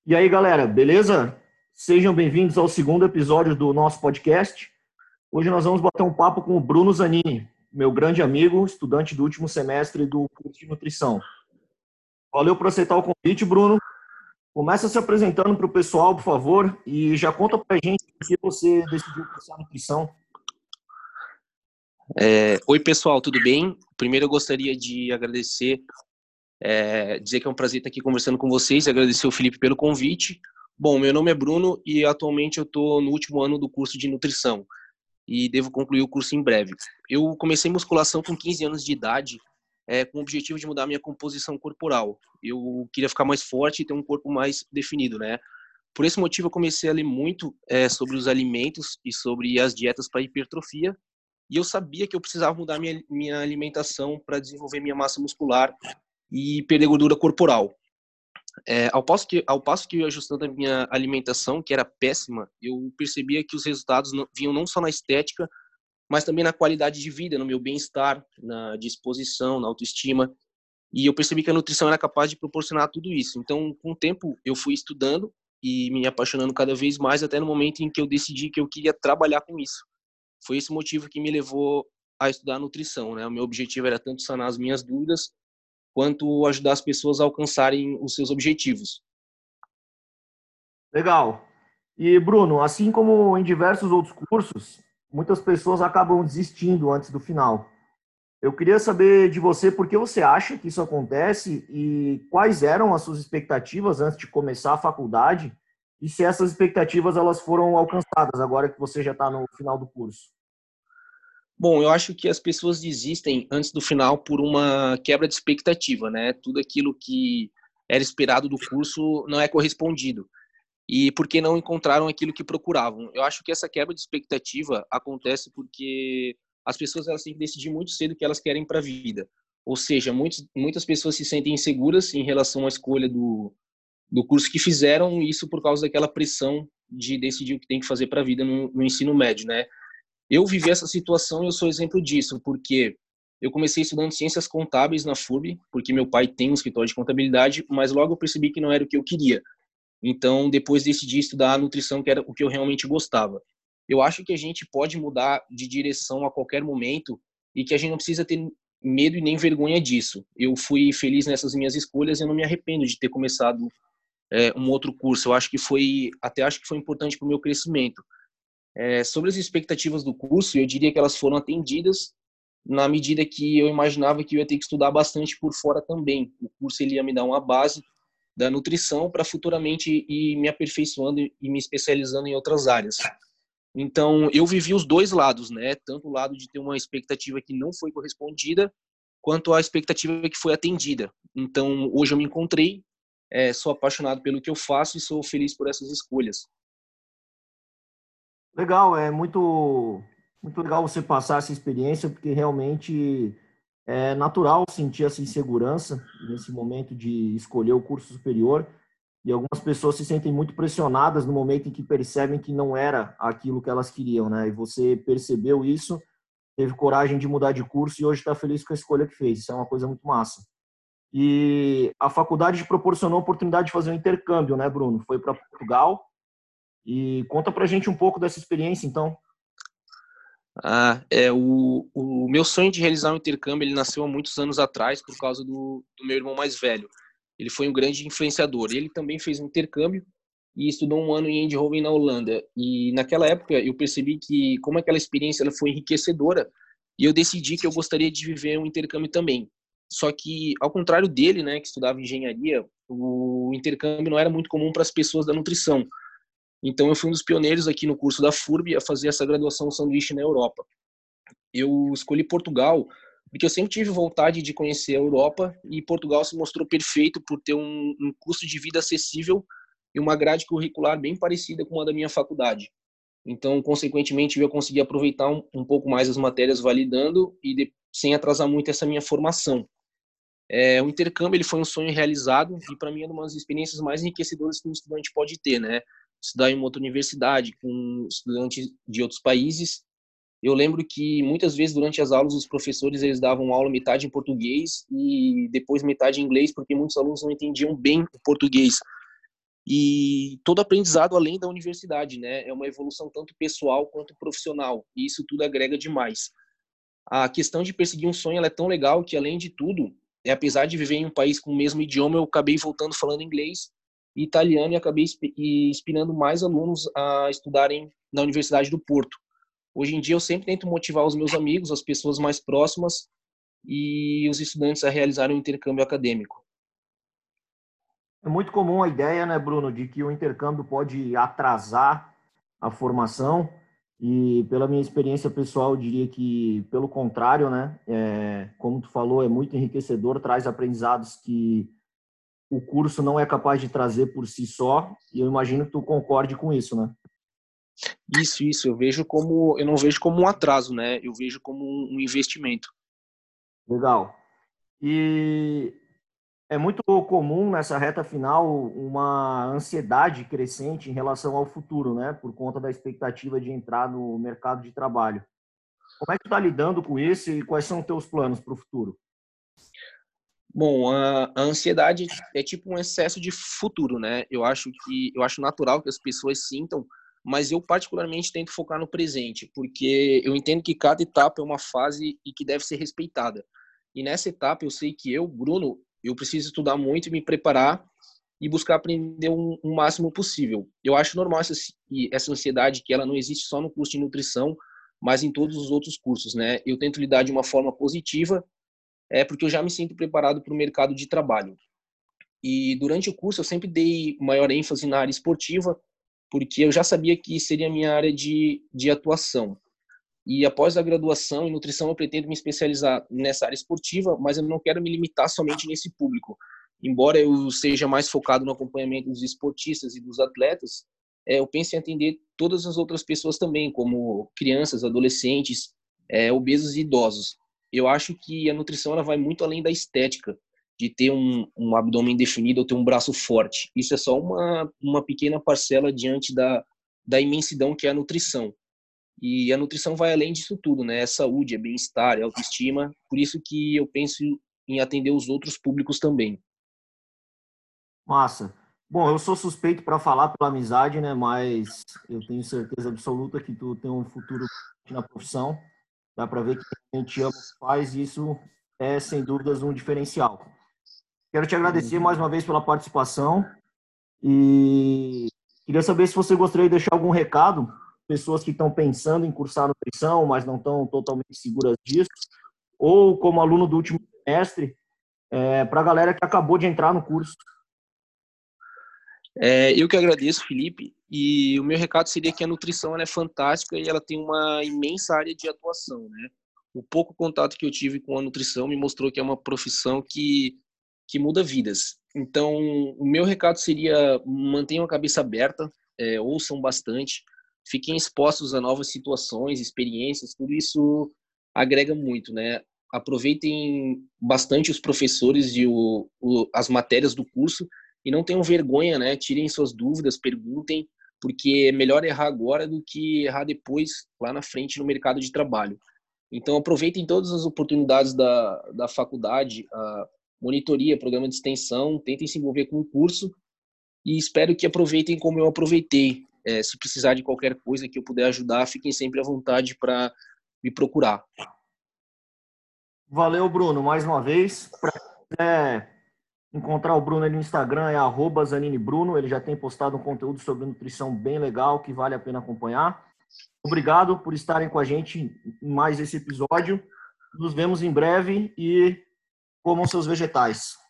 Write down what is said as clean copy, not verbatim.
E aí, galera, beleza? Sejam bem-vindos ao segundo episódio do nosso podcast. Hoje nós vamos bater um papo com o Bruno Zanini, meu grande amigo, estudante do último semestre do curso de nutrição. Valeu por aceitar o convite, Bruno. Começa se apresentando para o pessoal, por favor, e já conta para a gente por que você decidiu cursar nutrição. Oi, pessoal, tudo bem? Primeiro eu gostaria de agradecer, dizer que é um prazer estar aqui conversando com vocês e agradecer ao Felipe pelo convite. Bom, meu nome é Bruno e atualmente eu estou no último ano do curso de nutrição e devo concluir o curso em breve. Eu comecei musculação com 15 anos de idade, com o objetivo de mudar minha composição corporal. Eu queria ficar mais forte e ter um corpo mais definido, né? Por esse motivo eu comecei a ler muito sobre os alimentos e sobre as dietas para hipertrofia. E eu sabia que eu precisava mudar minha alimentação para desenvolver minha massa muscular e perder gordura corporal. Ao passo que eu ia ajustando a minha alimentação, que era péssima, eu percebia que os resultados vinham não só na estética, mas também na qualidade de vida, no meu bem-estar, na disposição, na autoestima. E eu percebi que a nutrição era capaz de proporcionar tudo isso. Então, com o tempo, eu fui estudando e me apaixonando cada vez mais, até no momento em que eu decidi que eu queria trabalhar com isso. Foi esse motivo que me levou a estudar nutrição, né? O meu objetivo era tanto sanar as minhas dúvidas, quanto ajudar as pessoas a alcançarem os seus objetivos. Legal. E, Bruno, assim como em diversos outros cursos, muitas pessoas acabam desistindo antes do final. Eu queria saber de você por que você acha que isso acontece e quais eram as suas expectativas antes de começar a faculdade e se essas expectativas elas foram alcançadas agora que você já está no final do curso. Bom, eu acho que as pessoas desistem antes do final por uma quebra de expectativa, né? Tudo aquilo que era esperado do curso não é correspondido. E porque não encontraram aquilo que procuravam. Eu acho que essa quebra de expectativa acontece porque as pessoas elas têm que decidir muito cedo o que elas querem para a vida. Ou seja, muitas pessoas se sentem inseguras em relação à escolha do curso que fizeram, isso por causa daquela pressão de decidir o que tem que fazer para a vida no ensino médio, né? Eu vivi essa situação e eu sou exemplo disso, porque eu comecei estudando ciências contábeis na FURB, porque meu pai tem um escritório de contabilidade, mas logo eu percebi que não era o que eu queria. Então, depois decidi estudar a nutrição, que era o que eu realmente gostava. Eu acho que a gente pode mudar de direção a qualquer momento e que a gente não precisa ter medo e nem vergonha disso. Eu fui feliz nessas minhas escolhas e eu não me arrependo de ter começado um outro curso. Eu acho que foi importante para o meu crescimento. Sobre as expectativas do curso, eu diria que elas foram atendidas na medida que eu imaginava que eu ia ter que estudar bastante por fora também. O curso ele ia me dar uma base da nutrição para futuramente ir me aperfeiçoando e me especializando em outras áreas. Então, eu vivi os dois lados, né? Tanto o lado de ter uma expectativa que não foi correspondida, quanto a expectativa que foi atendida. Então, hoje eu me encontrei, sou apaixonado pelo que eu faço e sou feliz por essas escolhas. Legal, é muito legal você passar essa experiência, porque realmente é natural sentir essa insegurança nesse momento de escolher o curso superior. E algumas pessoas se sentem muito pressionadas no momento em que percebem que não era aquilo que elas queriam, né? E você percebeu isso, teve coragem de mudar de curso e hoje está feliz com a escolha que fez. Isso é uma coisa muito massa. E a faculdade te proporcionou a oportunidade de fazer um intercâmbio, né, Bruno? Foi para Portugal. E conta pra gente um pouco dessa experiência, então. O meu sonho de realizar um intercâmbio, ele nasceu há muitos anos atrás por causa do meu irmão mais velho. Ele foi um grande influenciador. Ele também fez um intercâmbio e estudou um ano em Eindhoven, na Holanda. E naquela época eu percebi que, como aquela experiência ela foi enriquecedora, e eu decidi que eu gostaria de viver um intercâmbio também. Só que, ao contrário dele, né, que estudava engenharia, o intercâmbio não era muito comum para as pessoas da nutrição. Então, eu fui um dos pioneiros aqui no curso da FURB a fazer essa graduação sanduíche na Europa. Eu escolhi Portugal porque eu sempre tive vontade de conhecer a Europa e Portugal se mostrou perfeito por ter um custo de vida acessível e uma grade curricular bem parecida com a da minha faculdade. Então, consequentemente, eu ia conseguir aproveitar um pouco mais as matérias validando sem atrasar muito essa minha formação. O intercâmbio ele foi um sonho realizado e para mim é uma das experiências mais enriquecedoras que um estudante pode ter, né? Estudar em uma outra universidade com estudantes de outros países. Eu lembro que muitas vezes durante as aulas os professores eles davam aula metade em português e depois metade em inglês, porque muitos alunos não entendiam bem o português. e todo aprendizado além da universidade, né? É uma evolução tanto pessoal quanto profissional, e isso tudo agrega demais. A questão de perseguir um sonho ela é tão legal que, além de tudo, apesar de viver em um país com o mesmo idioma, eu acabei voltando falando inglês e italiano e acabei inspirando mais alunos a estudarem na Universidade do Porto. Hoje em dia eu sempre tento motivar os meus amigos, as pessoas mais próximas e os estudantes a realizarem um intercâmbio acadêmico. É muito comum a ideia, né, Bruno, de que o intercâmbio pode atrasar a formação e, pela minha experiência pessoal, eu diria que, pelo contrário, né, como tu falou, é muito enriquecedor, traz aprendizados que o curso não é capaz de trazer por si só, e eu imagino que tu concorde com isso, né? Isso, eu não vejo como um atraso, né? Eu vejo como um investimento. Legal. E é muito comum nessa reta final uma ansiedade crescente em relação ao futuro, né? Por conta da expectativa de entrar no mercado de trabalho. Como é que tu está lidando com isso e quais são os teus planos para o futuro? Bom, a ansiedade é tipo um excesso de futuro, né? Eu acho natural que as pessoas sintam, mas eu particularmente tento focar no presente, porque eu entendo que cada etapa é uma fase e que deve ser respeitada. E nessa etapa eu sei que eu, Bruno, eu preciso estudar muito e me preparar e buscar aprender o máximo possível. Eu acho normal essa ansiedade que ela não existe só no curso de nutrição, mas em todos os outros cursos, né? Eu tento lidar de uma forma positiva, porque eu já me sinto preparado para o mercado de trabalho. E durante o curso eu sempre dei maior ênfase na área esportiva, porque eu já sabia que seria a minha área de atuação. E após a graduação em nutrição eu pretendo me especializar nessa área esportiva, mas eu não quero me limitar somente nesse público. Embora eu seja mais focado no acompanhamento dos esportistas e dos atletas, eu penso em atender todas as outras pessoas também, como crianças, adolescentes, obesos e idosos. Eu acho que a nutrição ela vai muito além da estética, de ter um abdômen definido ou ter um braço forte. Isso é só uma pequena parcela diante da imensidão que é a nutrição. E a nutrição vai além disso tudo, né? É saúde, é bem-estar, é autoestima. Por isso que eu penso em atender os outros públicos também. Massa. Bom, eu sou suspeito para falar pela amizade, né? Mas eu tenho certeza absoluta que tu tem um futuro na profissão. Dá para ver que a gente ama o que faz e isso é, sem dúvidas, um diferencial. Quero te agradecer mais uma vez pela participação e queria saber se você gostaria de deixar algum recado, pessoas que estão pensando em cursar nutrição, mas não estão totalmente seguras disso, ou como aluno do último semestre, para a galera que acabou de entrar no curso. Eu que agradeço, Felipe, e o meu recado seria que a nutrição ela é fantástica e ela tem uma imensa área de atuação, né? O pouco contato que eu tive com a nutrição me mostrou que é uma profissão que muda vidas. Então, o meu recado seria mantenham a cabeça aberta, ouçam bastante, fiquem expostos a novas situações, experiências, tudo isso agrega muito, né? Aproveitem bastante os professores e as matérias do curso e não tenham vergonha, né? Tirem suas dúvidas, perguntem, porque é melhor errar agora do que errar depois, lá na frente, no mercado de trabalho. Então, aproveitem todas as oportunidades da faculdade, a monitoria, programa de extensão, tentem se envolver com o curso e espero que aproveitem como eu aproveitei. Se precisar de qualquer coisa que eu puder ajudar, fiquem sempre à vontade para me procurar. Valeu, Bruno, mais uma vez. Para encontrar o Bruno ali no Instagram é @zaninibruno. Ele já tem postado um conteúdo sobre nutrição bem legal que vale a pena acompanhar. Obrigado por estarem com a gente em mais esse episódio. Nos vemos em breve e comam seus vegetais.